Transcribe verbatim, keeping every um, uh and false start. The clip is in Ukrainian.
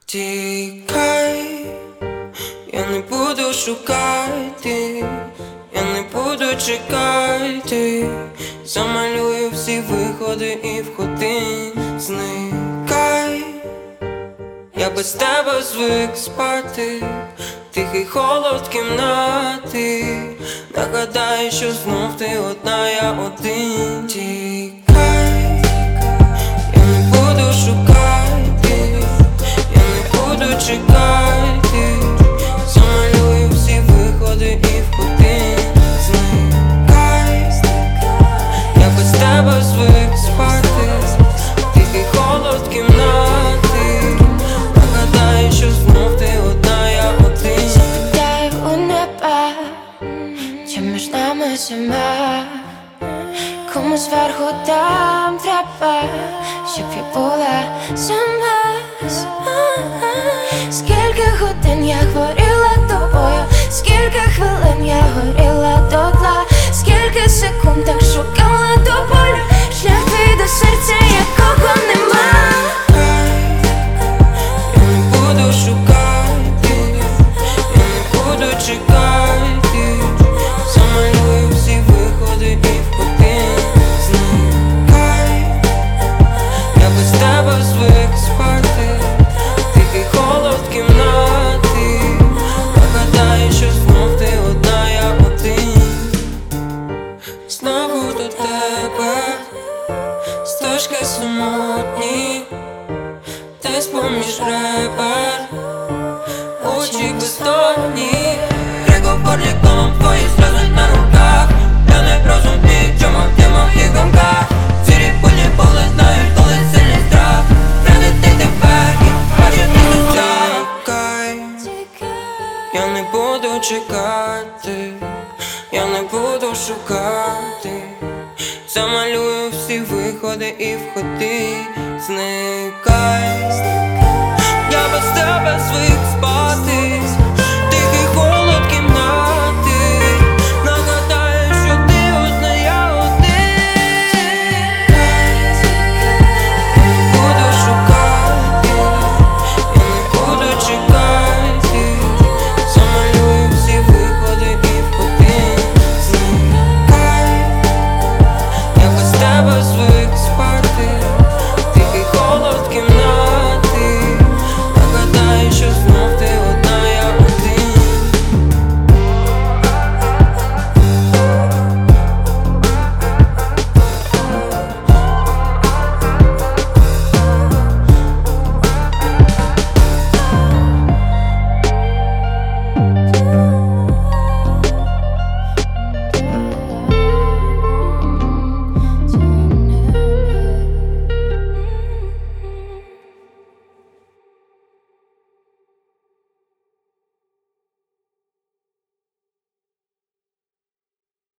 Тікай, я не буду шукати, я не буду чекати, замалюю всі виходи і входи. Зникай, я без тебе звик спати, тихий холод кімнати. Нагадай, що знов ти одна, я один. Тікай, я не буду шукати, я не буду чекати, замалюю всі виходи і входи. Зникай, я без тебе звик спати, тихий холод кімнати. Нагадай, що знов ти одна, я один. Питаю у неба, чи між нами зима, кому зверху там треба, щоб я була сама. Скільки годин я хворіла тобою, скільки хвилин я горіла дотла, скільки секунд так шукала до болю, шлях твій до серця, якого нема. Я не буду шукати, я не буду чекати, замалюю всі виходи і входи. Зникай, я без тебе звик спати, тихий холод кімнати. Нагадай, що знов ти одна, я один. Знову до тебе стежки самотні, десь поміж ребер, очі бездонні. Приговор нікому твої сльози на руках. Я не розумію, чому ти в моїх думках. Сірі пульні поли знають, коли сильний страх. Радити тепер і бачити життя. Я не буду чекати, я не буду шукати, замалюю всі виходи і входи. Зникай.